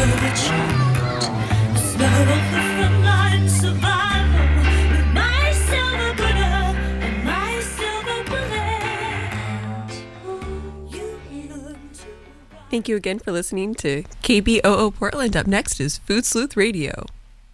Thank you again for listening to KBOO Portland. Up next is Food Sleuth Radio.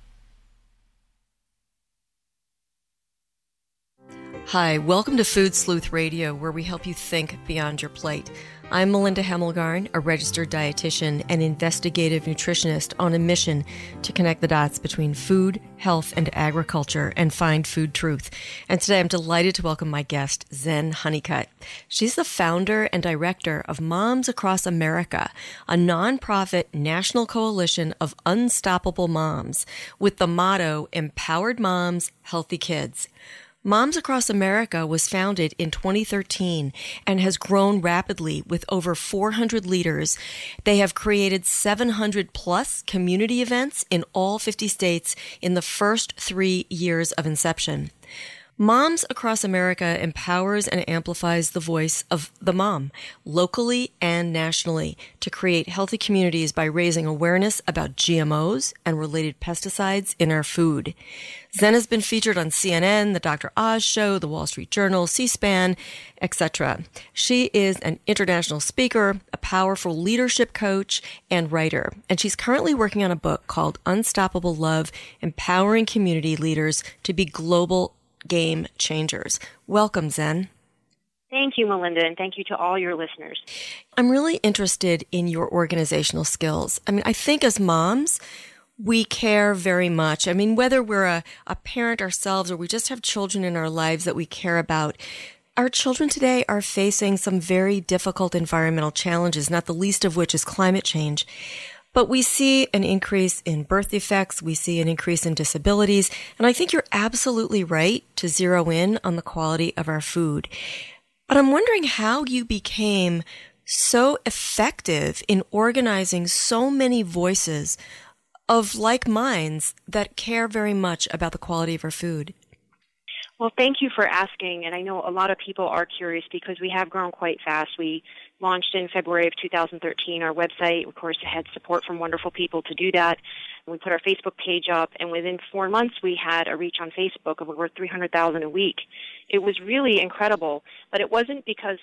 Hi, welcome to Food Sleuth Radio, where we help you think beyond your plate. I'm Melinda Hemmelgarn, a registered dietitian and investigative nutritionist on a mission to connect the dots between food, health, and agriculture and find food truth. And today I'm delighted to welcome my guest, Zen Honeycutt. She's the founder and director of Moms Across America, a nonprofit national coalition of unstoppable moms with the motto, Empowered Moms, Healthy Kids. Moms Across America was founded in 2013 and has grown rapidly with over 400 leaders. They have created 700 plus community events in all 50 states in the first 3 years of inception. Moms Across America empowers and amplifies the voice of the mom, locally and nationally, to create healthy communities by raising awareness about GMOs and related pesticides in our food. Zen has been featured on CNN, The Dr. Oz Show, The Wall Street Journal, C-SPAN, etc. She is an international speaker, a powerful leadership coach, and writer. And she's currently working on a book called Unstoppable Love, Empowering Community Leaders to be Global Game Changers. Welcome, Zen. Thank you, Melinda, and thank you to all your listeners. I'm really interested in your organizational skills. I mean, I think as moms, we care very much. I mean, whether we're a parent ourselves or we just have children in our lives that we care about, our children today are facing some very difficult environmental challenges, not the least of which is climate change. But we see an increase in birth defects, we see an increase in disabilities, and I think you're absolutely right to zero in on the quality of our food. But I'm wondering how you became so effective in organizing so many voices of like minds that care very much about the quality of our food. Well, thank you for asking, and I know a lot of people are curious because we have grown quite fast. We launched in February of 2013. Our website, of course, had support from wonderful people to do that. We put our Facebook page up, and within 4 months, we had a reach on Facebook of over 300,000 a week. It was really incredible, but it wasn't because,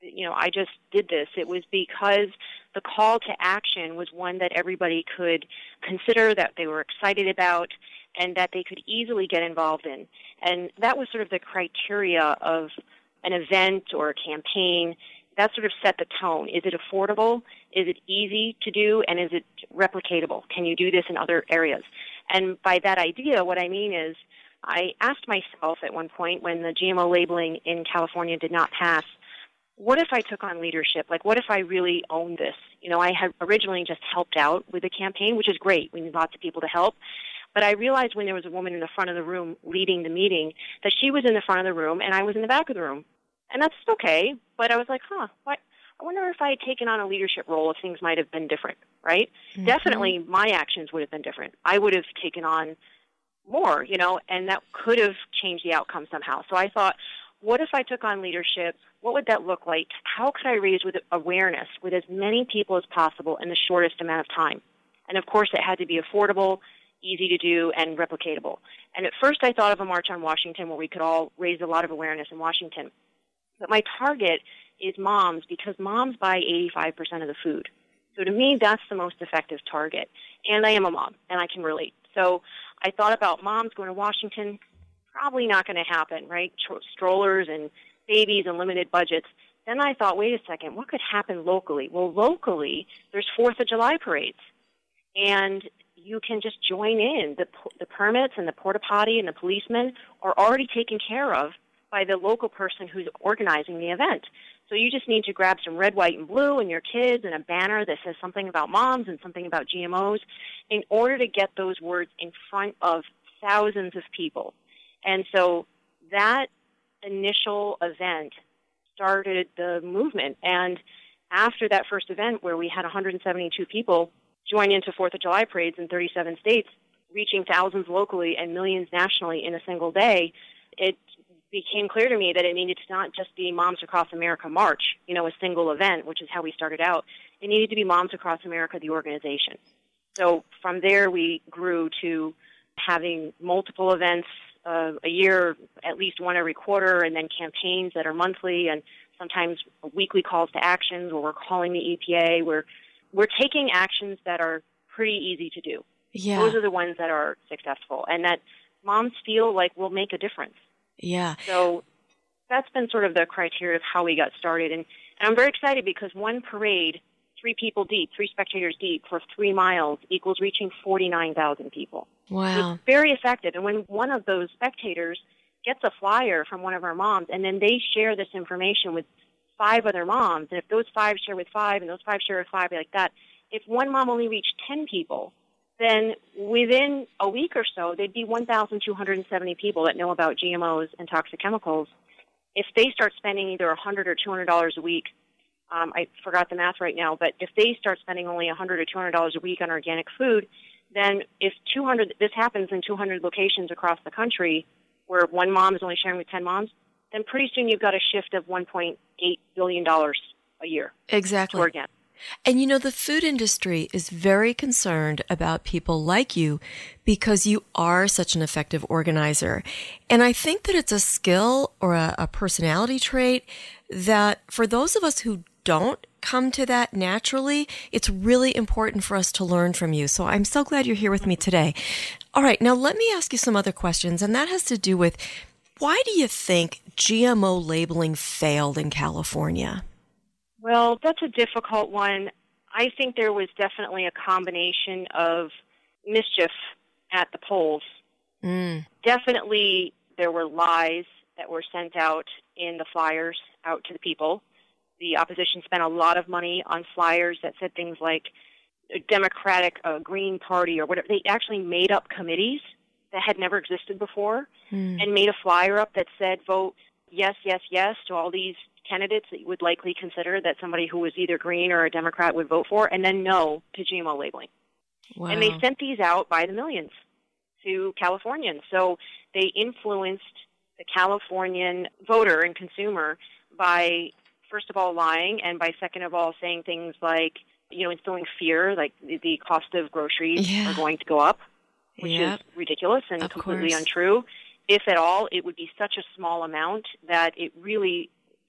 I just did this. It was because the call to action was one that everybody could consider, that they were excited about, and that they could easily get involved in. And that was sort of the criteria of an event or a campaign. That sort of set the tone. Is it affordable? Is it easy to do? And is it replicatable? Can you do this in other areas? And by that idea, what I mean is I asked myself at one point when the GMO labeling in California did not pass, what if I took on leadership? Like, what if I really owned this? I had originally just helped out with the campaign, which is great. We need lots of people to help. But I realized when there was a woman in the front of the room leading the meeting that she was in the front of the room and I was in the back of the room. And that's okay, but I was like, what? I wonder if I had taken on a leadership role, if things might have been different, right? Mm-hmm. Definitely my actions would have been different. I would have taken on more, and that could have changed the outcome somehow. So I thought, what if I took on leadership? What would that look like? How could I raise with awareness with as many people as possible in the shortest amount of time? And of course, it had to be affordable, easy to do, and replicatable. And at first I thought of a March on Washington where we could all raise a lot of awareness in Washington. But my target is moms because moms buy 85% of the food. So to me, that's the most effective target. And I am a mom, and I can relate. So I thought about moms going to Washington. Probably not going to happen, right? Strollers and babies and limited budgets. Then I thought, wait a second, what could happen locally? Well, locally, there's 4th of July parades. And you can just join in. The permits and the porta potty and the policemen are already taken care of by the local person who's organizing the event. So you just need to grab some red, white, and blue and your kids and a banner that says something about moms and something about GMOs in order to get those words in front of thousands of people. And so that initial event started the movement. And after that first event where we had 172 people join into 4th of July parades in 37 states, reaching thousands locally and millions nationally in a single day, it became clear to me that it needed to not just be Moms Across America March, a single event, which is how we started out. It needed to be Moms Across America, the organization. So from there, we grew to having multiple events a year, at least one every quarter, and then campaigns that are monthly, and sometimes weekly calls to actions where we're calling the EPA. We're taking actions that are pretty easy to do. Yeah. Those are the ones that are successful and that moms feel like will make a difference. Yeah. So that's been sort of the criteria of how we got started. And I'm very excited because one parade, 3 people deep, 3 spectators deep for 3 miles equals reaching 49,000 people. Wow. So it's very effective. And when one of those spectators gets a flyer from one of our moms and then they share this information with 5 other moms, and if those 5 share with 5 and those 5 share with 5 like that, if one mom only reached 10 people, then within a week or so, there'd be 1,270 people that know about GMOs and toxic chemicals. If they start spending either $100 or $200 a week, I forgot the math right now, but if they start spending only $100 or $200 a week on organic food, then if this happens in 200 locations across the country where one mom is only sharing with 10 moms, then pretty soon you've got a shift of $1.8 billion a year. Exactly. To organic. And you know, the food industry is very concerned about people like you because you are such an effective organizer. And I think that it's a skill or a personality trait that for those of us who don't come to that naturally, it's really important for us to learn from you. So I'm so glad you're here with me today. All right, now let me ask you some other questions, and that has to do with why do you think GMO labeling failed in California? Well, that's a difficult one. I think there was definitely a combination of mischief at the polls. Definitely there were lies that were sent out in the flyers out to the people. The opposition spent a lot of money on flyers that said things like Democratic Green Party or whatever. They actually made up committees that had never existed before and made a flyer up that said, vote yes, yes, yes to all these candidates that you would likely consider that somebody who was either Green or a Democrat would vote for, and then no to GMO labeling. Wow. And they sent these out by the millions to Californians. So they influenced the Californian voter and consumer by, first of all, lying, and by second of all, saying things like, instilling fear, like the cost of groceries are going to go up, which is ridiculous and completely untrue. If at all, it would be such a small amount that it really,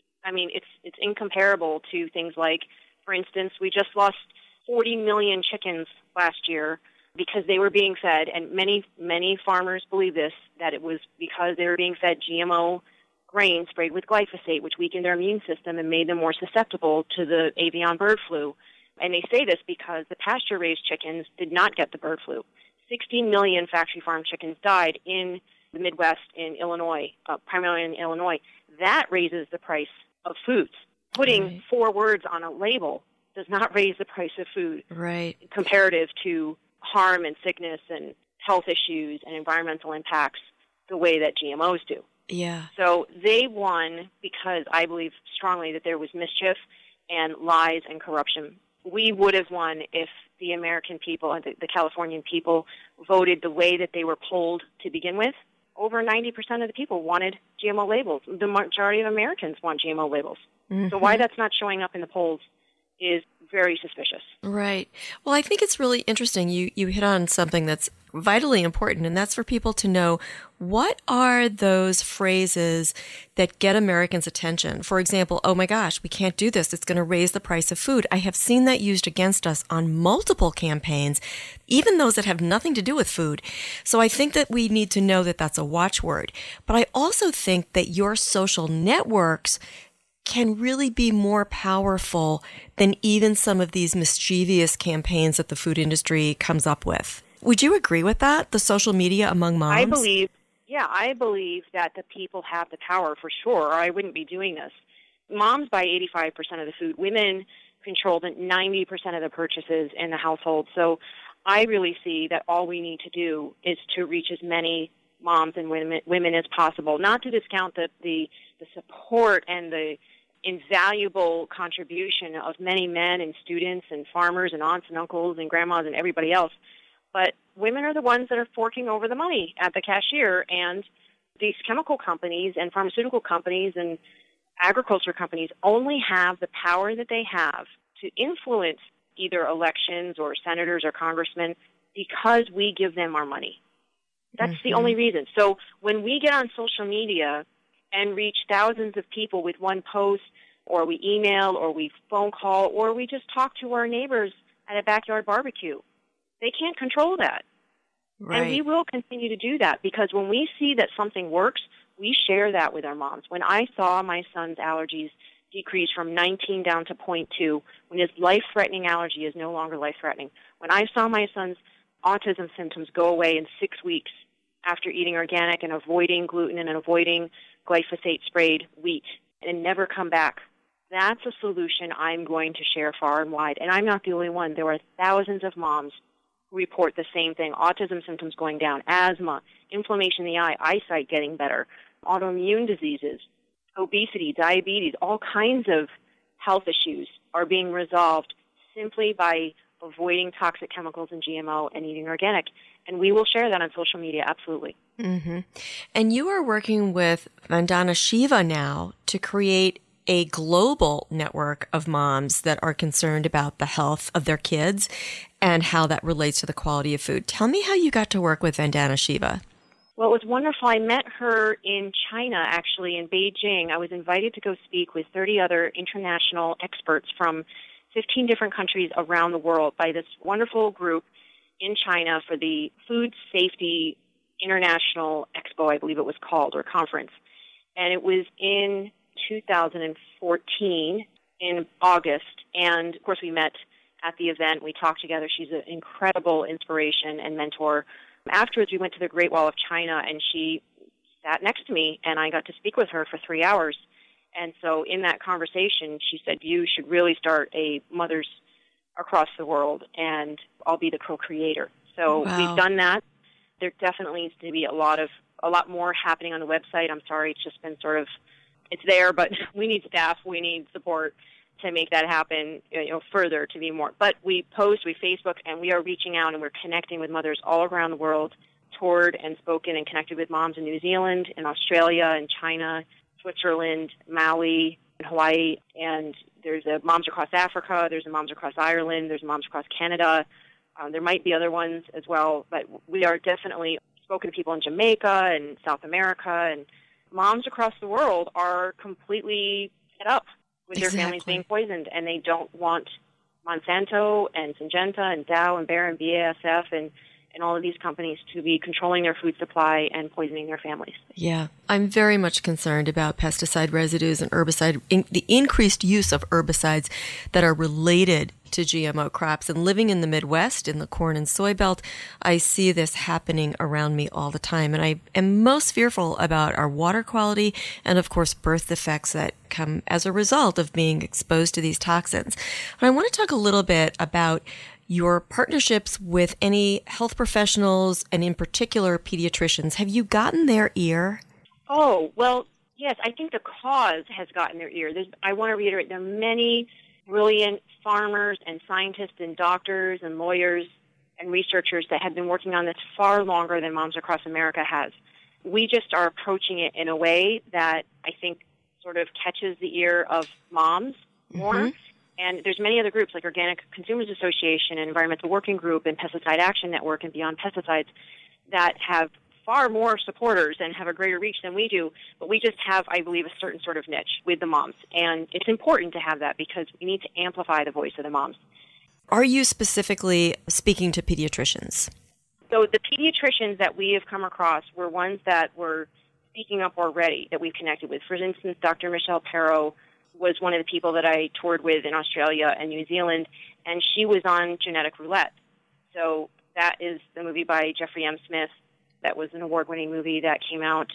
it's incomparable to things like, for instance, we just lost 40 million chickens last year because they were being fed, and many, many farmers believe this, that it was because they were being fed GMO grain sprayed with glyphosate, which weakened their immune system and made them more susceptible to the avian bird flu. And they say this because the pasture-raised chickens did not get the bird flu. 60 million factory farm chickens died in the Midwest, in Illinois, primarily in Illinois. That raises the price of foods. Putting 4 words on a label does not raise the price of food comparative to harm and sickness and health issues and environmental impacts the way that GMOs do. Yeah. So they won because I believe strongly that there was mischief and lies and corruption. We would have won if the American people and the Californian people voted the way that they were polled to begin with. Over 90% of the people wanted GMO labels. The majority of Americans want GMO labels. So why that's not showing up in the polls is very suspicious. Right. Well, I think it's really interesting. You hit on something that's vitally important, and that's for people to know what are those phrases that get Americans' attention. For example, oh my gosh, we can't do this. It's going to raise the price of food. I have seen that used against us on multiple campaigns, even those that have nothing to do with food. So I think that we need to know that that's a watchword. But I also think that your social networks can really be more powerful than even some of these mischievous campaigns that the food industry comes up with. Would you agree with that, the social media among moms? I believe that the people have the power for sure, or I wouldn't be doing this. Moms buy 85% of the food. Women control 90% of the purchases in the household. So I really see that all we need to do is to reach as many moms and women as possible, not to discount the support and the invaluable contribution of many men and students and farmers and aunts and uncles and grandmas and everybody else. But women are the ones that are forking over the money at the cashier, and these chemical companies and pharmaceutical companies and agriculture companies only have the power that they have to influence either elections or senators or congressmen, because we give them our money. That's the only reason. So when we get on social media and reach thousands of people with one post, or we email, or we phone call, or we just talk to our neighbors at a backyard barbecue, they can't control that. Right. And we will continue to do that, because when we see that something works, we share that with our moms. When I saw my son's allergies decrease from 19 down to 0.2, when his life-threatening allergy is no longer life-threatening, when I saw my son's autism symptoms go away in 6 weeks after eating organic and avoiding gluten and avoiding glyphosate-sprayed wheat and never come back, that's a solution I'm going to share far and wide. And I'm not the only one. There are thousands of moms who report the same thing: autism symptoms going down, asthma, inflammation in the eye, eyesight getting better, autoimmune diseases, obesity, diabetes, all kinds of health issues are being resolved simply by avoiding toxic chemicals and GMO and eating organic. And we will share that on social media, absolutely. Mm-hmm. And you are working with Vandana Shiva now to create a global network of moms that are concerned about the health of their kids and how that relates to the quality of food. Tell me how you got to work with Vandana Shiva. Well, it was wonderful. I met her in China, actually, in Beijing. I was invited to go speak with 30 other international experts from 15 different countries around the world by this wonderful group in China for the Food Safety International Expo, I believe it was called, or conference. And it was in 2014 in August. And, of course, we met at the event. We talked together. She's an incredible inspiration and mentor. Afterwards, we went to the Great Wall of China, and she sat next to me, and I got to speak with her for 3 hours. And so in that conversation, she said, you should really start a Mothers Across the World, and I'll be the co-creator. So We've done that. There definitely needs to be a lot more happening on the website. I'm sorry, it's just been sort of, it's there, but we need staff, we need support to make that happen, further to be more. But we post, we Facebook, and we are reaching out and we're connecting with mothers all around the world, toured and spoken and connected with moms in New Zealand, in Australia, in China, Switzerland, Maui, and Hawaii. And there's a Moms Across Africa, there's a Moms Across Ireland, there's a Moms Across Canada. There might be other ones as well, but we are definitely spoken to people in Jamaica and South America, and moms across the world are completely fed up with their families being poisoned, and they don't want Monsanto and Syngenta and Dow and Bayer and BASF and all of these companies to be controlling their food supply and poisoning their families. Yeah, I'm very much concerned about pesticide residues and the increased use of herbicides that are related to GMO crops. And living in the Midwest, in the corn and soy belt, I see this happening around me all the time. And I am most fearful about our water quality and, of course, birth defects that come as a result of being exposed to these toxins. And I want to talk a little bit about your partnerships with any health professionals and in particular pediatricians. Have you gotten their ear? Oh, well, yes, I think the cause has gotten their ear. I want to reiterate, there are many brilliant farmers and scientists and doctors and lawyers and researchers that have been working on this far longer than Moms Across America has. We just are approaching it in a way that I think sort of catches the ear of moms more. Mm-hmm. And there's many other groups like Organic Consumers Association and Environmental Working Group and Pesticide Action Network and Beyond Pesticides that have far more supporters and have a greater reach than we do. But we just have, I believe, a certain sort of niche with the moms. And it's important to have that because we need to amplify the voice of the moms. Are you specifically speaking to pediatricians? So the pediatricians that we have come across were ones that were speaking up already that we've connected with. For instance, Dr. Michelle Perro was one of the people that I toured with in Australia and New Zealand, and she was on Genetic Roulette. So that is the movie by Jeffrey M. Smith. That was an award-winning movie that came out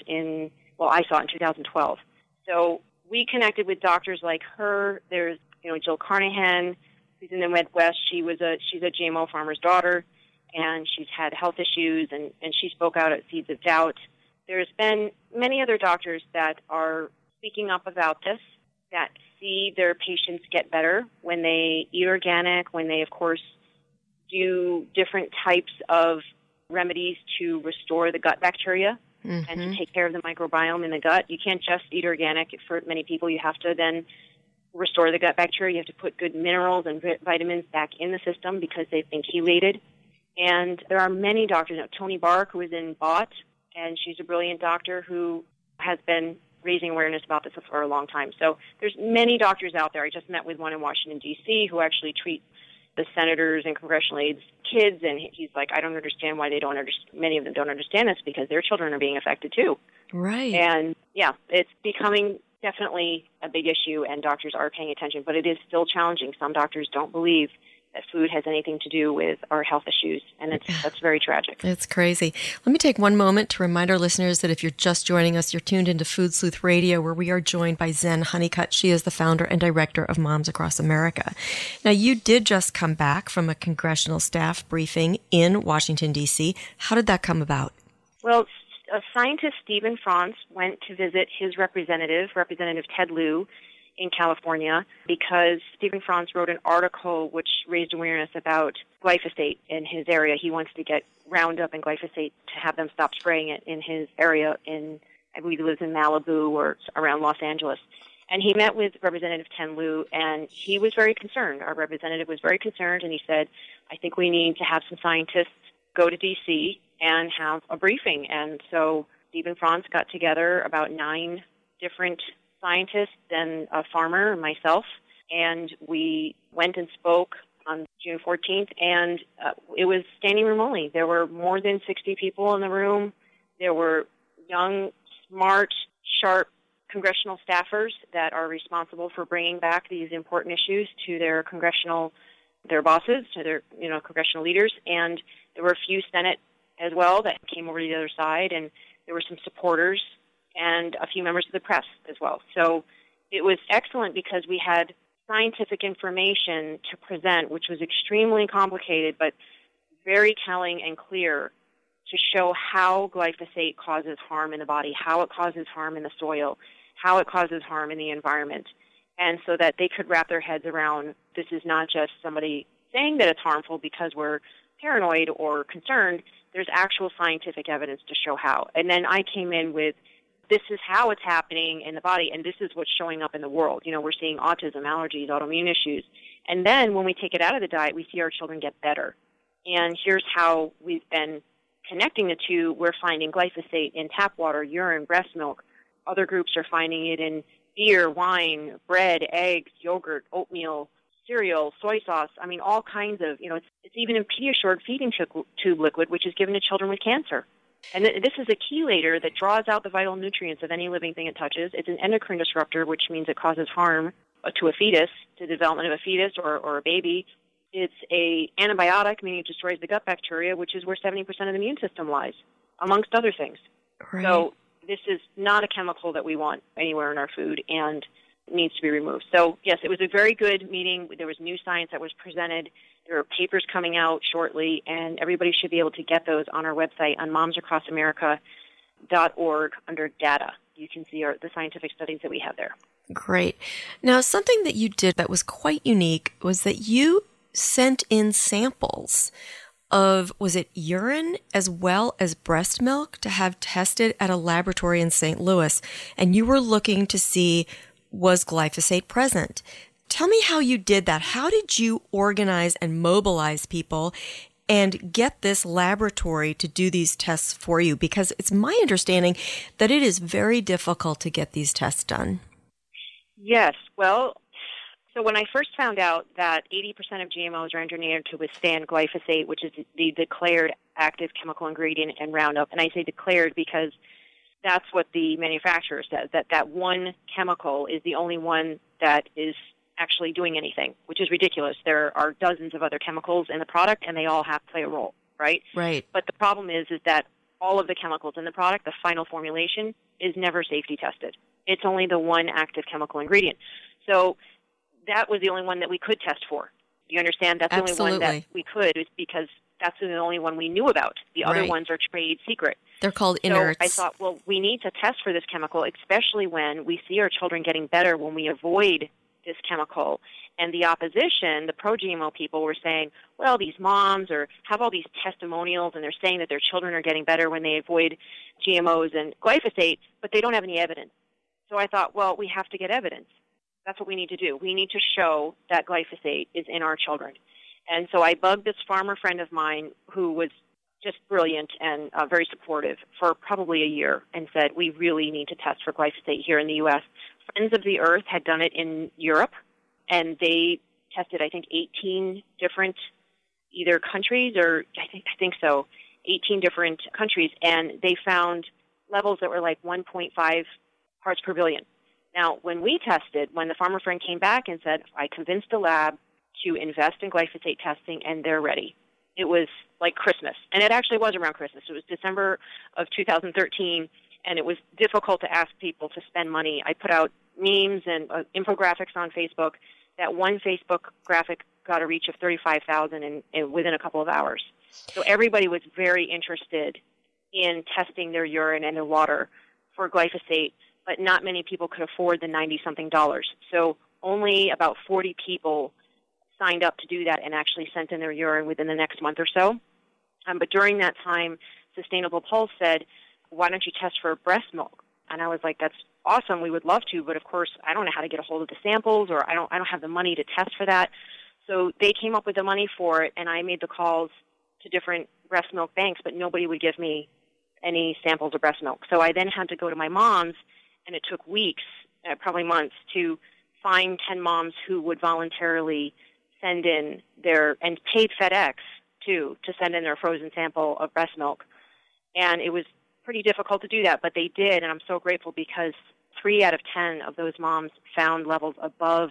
I saw it in 2012. So we connected with doctors like her. There's, Jill Carnahan, who's in the Midwest. She's a GMO farmer's daughter, and she's had health issues, and she spoke out at Seeds of Doubt. There's been many other doctors that are speaking up about this, that see their patients get better when they eat organic, when they, of course, do different types of remedies to restore the gut bacteria and to take care of the microbiome in the gut. You can't just eat organic. For many people, you have to then restore the gut bacteria. You have to put good minerals and vitamins back in the system because they've been chelated. And there are many doctors. Toni Bark, who is in BOT, and she's a brilliant doctor who has been raising awareness about this for a long time. So there's many doctors out there. I just met with one in Washington, D.C., who actually treats the senators and congressional aides' kids, and he's like, I don't understand why they don't understand. Many of them don't understand this because their children are being affected too. Right. And yeah, it's becoming definitely a big issue, and doctors are paying attention, but it is still challenging. Some doctors don't believe that food has anything to do with our health issues, and that's very tragic. It's crazy. Let me take one moment to remind our listeners that if you're just joining us, you're tuned into Food Sleuth Radio, where we are joined by Zen Honeycutt. She is the founder and director of Moms Across America. Now, you did just come back from a congressional staff briefing in Washington, D.C. How did that come about? Well, scientist Stephen Franz went to visit his Representative Ted Lieu, in California, because Stephen Franz wrote an article which raised awareness about glyphosate in his area. He wants to get Roundup and glyphosate to have them stop spraying it in his area I believe he lives in Malibu or around Los Angeles. And he met with Representative Ted Lieu, and he was very concerned. Our representative was very concerned, and he said, I think we need to have some scientists go to D.C. and have a briefing. And so Stephen Franz got together about 9 different scientists and a farmer, myself, and we went and spoke on June 14th, and it was standing room only. There were more than 60 people in the room. There were young, smart, sharp congressional staffers that are responsible for bringing back these important issues to their bosses, to their congressional leaders, and there were a few Senate as well that came over to the other side, and there were some supporters and a few members of the press as well. So it was excellent because we had scientific information to present, which was extremely complicated, but very telling and clear to show how glyphosate causes harm in the body, how it causes harm in the soil, how it causes harm in the environment, and so that they could wrap their heads around this is not just somebody saying that it's harmful because we're paranoid or concerned. There's actual scientific evidence to show how. And then I came in with this is how it's happening in the body, and this is what's showing up in the world. We're seeing autism, allergies, autoimmune issues. And then when we take it out of the diet, we see our children get better. And here's how we've been connecting the two. We're finding glyphosate in tap water, urine, breast milk. Other groups are finding it in beer, wine, bread, eggs, yogurt, oatmeal, cereal, soy sauce. I mean, all kinds of, it's even in Pediasure feeding tube liquid, which is given to children with cancer. And this is a chelator that draws out the vital nutrients of any living thing it touches. It's an endocrine disruptor, which means it causes harm to a fetus, to the development of a fetus or a baby. It's a antibiotic, meaning it destroys the gut bacteria, which is where 70% of the immune system lies, amongst other things. Right. So this is not a chemical that we want anywhere in our food and needs to be removed. So, yes, it was a very good meeting. There was new science that was presented. There are papers coming out shortly, and everybody should be able to get those on our website on momsacrossamerica.org under data. You can see the scientific studies that we have there. Great. Now, something that you did that was quite unique was that you sent in samples of, was it urine as well as breast milk to have tested at a laboratory in St. Louis, and you were looking to see was glyphosate present. Tell me how you did that. How did you organize and mobilize people and get this laboratory to do these tests for you? Because it's my understanding that it is very difficult to get these tests done. Yes. Well, so when I first found out that 80% of GMOs are engineered to withstand glyphosate, which is the declared active chemical ingredient in Roundup, and I say declared because that's what the manufacturer says, that one chemical is the only one that is actually doing anything, which is ridiculous. There are dozens of other chemicals in the product, and they all have to play a role, right? Right. But the problem is that all of the chemicals in the product, the final formulation, is never safety tested. It's only the one active chemical ingredient. So that was the only one that we could test for. You understand? That's Absolutely. The only one that we could, is because that's the only one we knew about. The other Right. ones are trade secret. They're called inerts. So I thought, well, we need to test for this chemical, especially when we see our children getting better when we avoid this chemical. And the opposition, the pro-GMO people, were saying, well, these moms have all these testimonials, and they're saying that their children are getting better when they avoid GMOs and glyphosate, but they don't have any evidence. So I thought, well, we have to get evidence. That's what we need to do. We need to show that glyphosate is in our children. And so I bugged this farmer friend of mine who was just brilliant and very supportive for probably a year and said, we really need to test for glyphosate here in the U.S. Friends of the Earth had done it in Europe, and they tested, I think, 18 different either countries or I think so, 18 different countries, and they found levels that were like 1.5 parts per billion. Now, when we tested, when the farmer friend came back and said, I convinced the lab to invest in glyphosate testing, and they're ready. It was like Christmas, and it actually was around Christmas. It was December of 2013, and it was difficult to ask people to spend money. I put out memes and infographics on Facebook. That one Facebook graphic got a reach of 35,000 within a couple of hours. So everybody was very interested in testing their urine and their water for glyphosate, but not many people could afford the $90-something. So only about 40 people signed up to do that and actually sent in their urine within the next month or so. But during that time, Sustainable Pulse said, why don't you test for breast milk? And I was like, that's awesome. We would love to, but of course, I don't know how to get a hold of the samples, or I don't have the money to test for that. So they came up with the money for it, and I made the calls to different breast milk banks, but nobody would give me any samples of breast milk. So I then had to go to my mom's, and it took weeks, probably months, to find 10 moms who would voluntarily send in and paid FedEx, too, to send in their frozen sample of breast milk. And it was pretty difficult to do that, but they did, and I'm so grateful because 3 out of 10 of those moms found levels above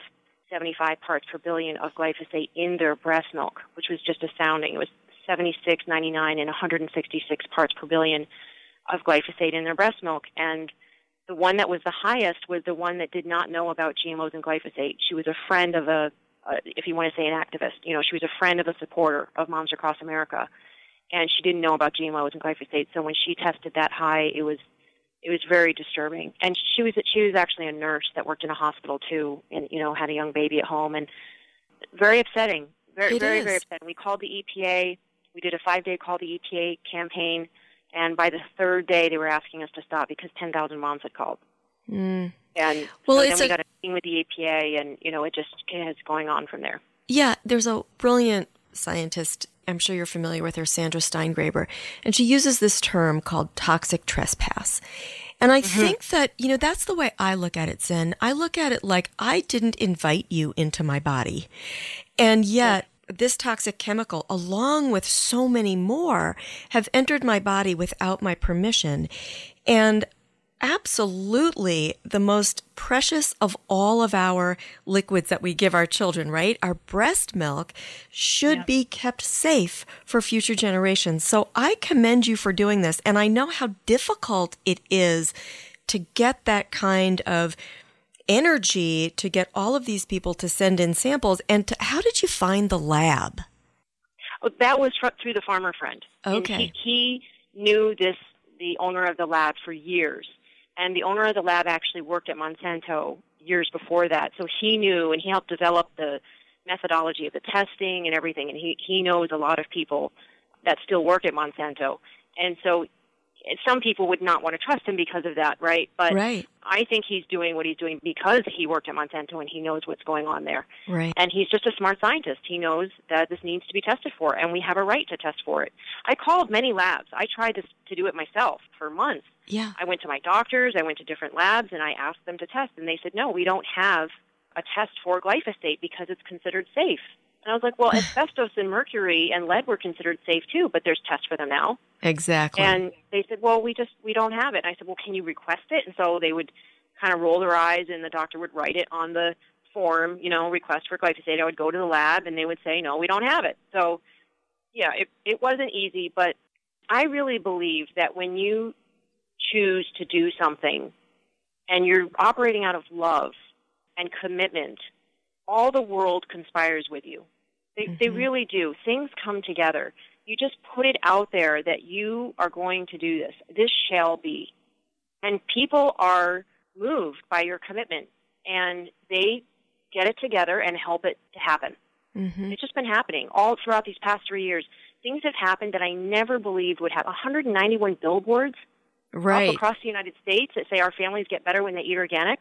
75 parts per billion of glyphosate in their breast milk, which was just astounding. It was 76, 99, and 166 parts per billion of glyphosate in their breast milk. And the one that was the highest was the one that did not know about GMOs and glyphosate. She was a friend of if you want to say an activist, she was a friend of a supporter of Moms Across America, and she didn't know about GMOs and glyphosate. So when she tested that high, it was very disturbing. And she was actually a nurse that worked in a hospital too, and had a young baby at home, and very upsetting. Very upsetting. We called the EPA. We did a 5-day call the EPA campaign, and by the 3rd day, they were asking us to stop because 10,000 moms had called. Mm. And well, then we got a meeting with the EPA, and it just is going on from there. Yeah, there's a brilliant scientist, I'm sure you're familiar with her, Sandra Steingraber, and she uses this term called toxic trespass. And I think that, that's the way I look at it, Zen. I look at it like I didn't invite you into my body. And yet, this toxic chemical, along with so many more, have entered my body without my permission. And absolutely the most precious of all of our liquids that we give our children, right? Our breast milk should be kept safe for future generations. So I commend you for doing this. And I know how difficult it is to get that kind of energy to get all of these people to send in samples. And how did you find the lab? That was through the farmer friend. Okay. And he knew the owner of the lab for years. And the owner of the lab actually worked at Monsanto years before that. So he knew, and he helped develop the methodology of the testing and everything. And he knows a lot of people that still work at Monsanto. And so some people would not want to trust him because of that, right? But I think he's doing what he's doing because he worked at Monsanto and he knows what's going on there. Right. And he's just a smart scientist. He knows that this needs to be tested for, and we have a right to test for it. I called many labs. I tried to do it myself for months. Yeah. I went to my doctors, I went to different labs, and I asked them to test, and they said, no, we don't have a test for glyphosate because it's considered safe. And I was like, well, asbestos and mercury and lead were considered safe too, but there's tests for them now. Exactly. And they said, well, we don't have it. And I said, well, can you request it? And so they would kind of roll their eyes, and the doctor would write it on the form, request for glyphosate. I would go to the lab, and they would say, no, we don't have it. So, yeah, it wasn't easy, but I really believe that when you choose to do something and you're operating out of love and commitment, all the world conspires with you. They really do. Things come together. You just put it out there that you are going to do this. This shall be. And people are moved by your commitment, and they get it together and help it to happen. Mm-hmm. It's just been happening all throughout these past 3 years. Things have happened that I never believed would happen. 191 billboards up across the United States that say our families get better when they eat organic.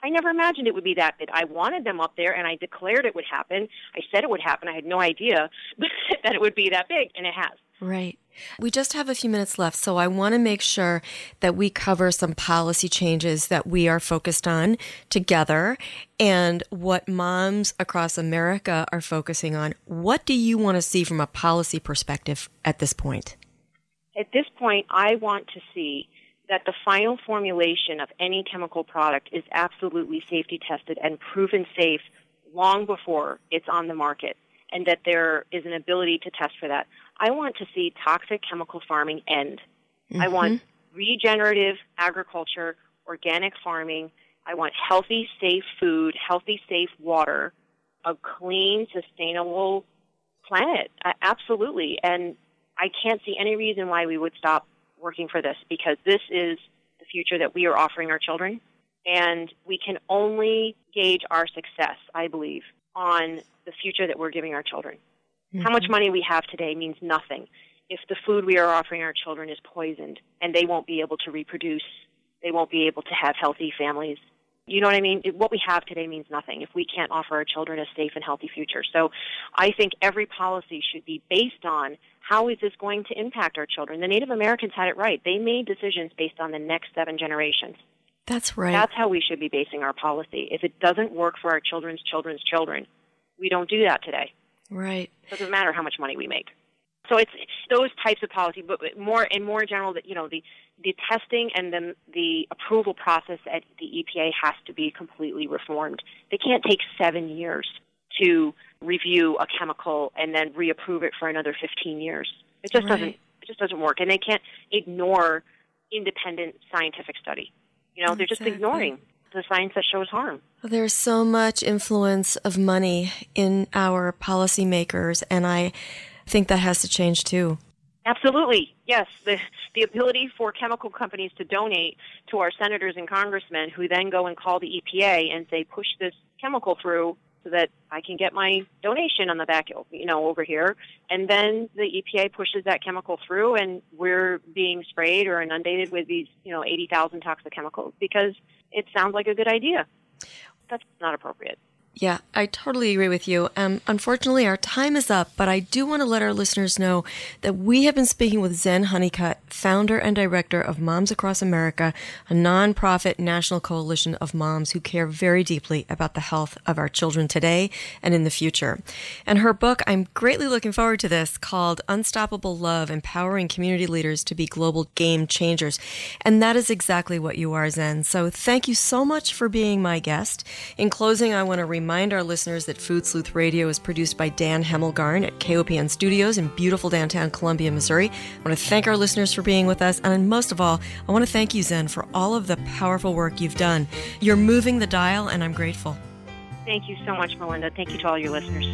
I never imagined it would be that big. I wanted them up there, and I declared it would happen. I said it would happen. I had no idea that it would be that big, and it has. Right. We just have a few minutes left, so I want to make sure that we cover some policy changes that we are focused on together and what moms across America are focusing on. What do you want to see from a policy perspective at this point? At this point, I want to see that the final formulation of any chemical product is absolutely safety tested and proven safe long before it's on the market, and that there is an ability to test for that. I want to see toxic chemical farming end. Mm-hmm. I want regenerative agriculture, organic farming. I want healthy, safe food, healthy, safe water, a clean, sustainable planet. Absolutely. And I can't see any reason why we would stop working for this, because this is the future that we are offering our children. And we can only gauge our success, I believe, on the future that we're giving our children. How much money we have today means nothing if the food we are offering our children is poisoned and they won't be able to reproduce. They won't be able to have healthy families. You know what I mean? What we have today means nothing if we can't offer our children a safe and healthy future. So I think every policy should be based on how is this going to impact our children. The Native Americans had it right. They made decisions based on the next 7 generations. That's right. That's how we should be basing our policy. If it doesn't work for our children's children's children, we don't do that today. Right. It doesn't matter how much money we make. So it's those types of policy, but more general, that the testing and the approval process at the EPA has to be completely reformed. They can't take 7 years to review a chemical and then reapprove it for another 15 years. It just doesn't work, and they can't ignore independent scientific study. They're just ignoring the science that shows harm. There's so much influence of money in our policymakers, and I think that has to change too. Absolutely, yes. The ability for chemical companies to donate to our senators and congressmen, who then go and call the EPA and say, push this chemical through so that I can get my donation on the back, over here. And then the EPA pushes that chemical through, and we're being sprayed or inundated with these, 80,000 toxic chemicals because it sounds like a good idea. That's not appropriate. Yeah, I totally agree with you. Unfortunately, our time is up, but I do want to let our listeners know that we have been speaking with Zen Honeycutt, founder and director of Moms Across America, a nonprofit national coalition of moms who care very deeply about the health of our children today and in the future. And her book, I'm greatly looking forward to this, called Unstoppable Love, Empowering Community Leaders to be Global Game Changers. And that is exactly what you are, Zen. So thank you so much for being my guest. In closing, I want to remind our listeners that Food Sleuth Radio is produced by Dan Hemmelgarn at KOPN Studios in beautiful downtown Columbia, Missouri. I want to thank our listeners for being with us, and most of all, I want to thank you, Zen, for all of the powerful work you've done. You're moving the dial, and I'm grateful. Thank you so much, Melinda. Thank you to all your listeners.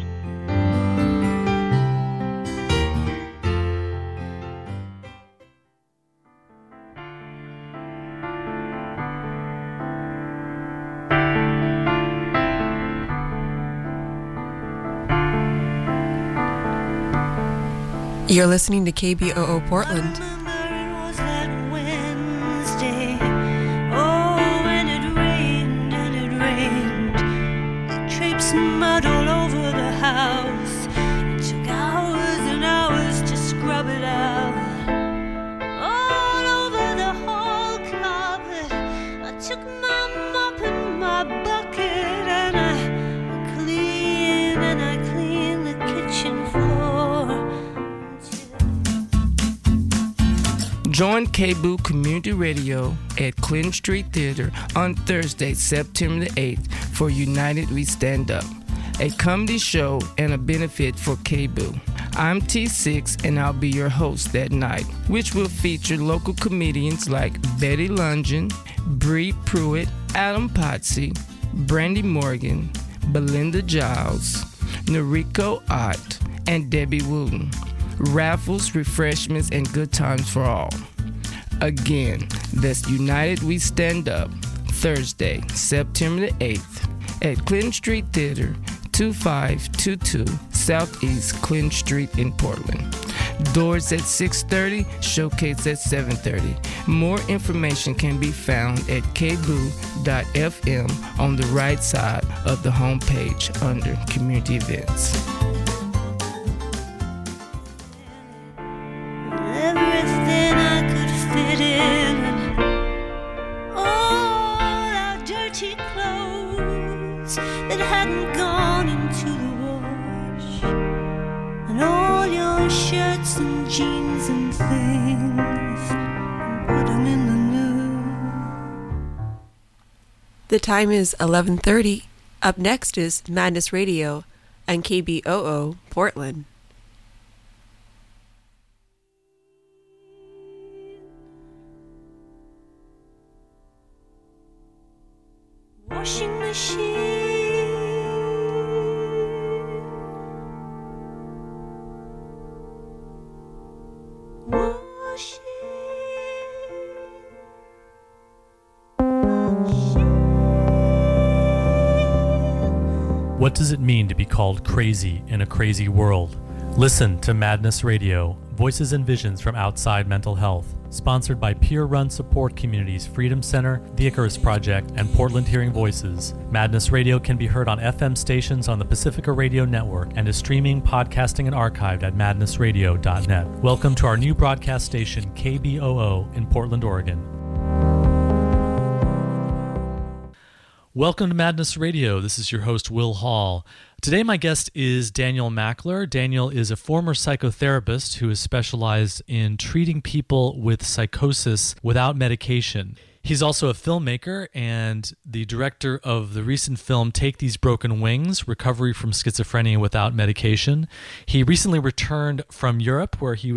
You're listening to KBOO Portland. Mud all over the house. It took hours and hours to scrub it out. All over the whole carpet. I took my mop and my bucket and I cleaned the kitchen floor. Join KBOO Community Radio at Clinton Street Theater on Thursday, September the 8th for United We Stand Up, a comedy show and a benefit for KBOO. I'm T6 and I'll be your host that night, which will feature local comedians like Betty Lungen, Bree Pruitt, Adam Potsy, Brandy Morgan, Belinda Giles, Noriko Ott, and Debbie Wooten. Raffles, refreshments, and good times for all. Again, that's United We Stand Up, Thursday, September the 8th at Clinton Street Theater, 2522 Southeast Clinton Street in Portland. Doors at 6:30, showcase at 7:30. More information can be found at kboo.fm on the right side of the homepage under Community Events. Everything I could fit in, all our dirty clothes that hadn't gone into the wash, and all your shirts and jeans and things, and put them in the new. The time is 11:30. Up next is Madness Radio on KBOO Portland. Washing machine, washing. What does it mean to be called crazy in a crazy world? Listen to Madness Radio, Voices and Visions from Outside Mental Health, sponsored by peer-run support communities Freedom Center, the Icarus Project, and Portland Hearing Voices. Madness Radio can be heard on FM stations on the Pacifica Radio Network and is streaming, podcasting, and archived at madnessradio.net. Welcome to our new broadcast station, KBOO, in Portland, Oregon. Welcome to Madness Radio. This is your host, Will Hall. Today my guest is Daniel Mackler. Daniel is a former psychotherapist who has specialized in treating people with psychosis without medication. He's also a filmmaker and the director of the recent film Take These Broken Wings, Recovery from Schizophrenia Without Medication. He recently returned from Europe where he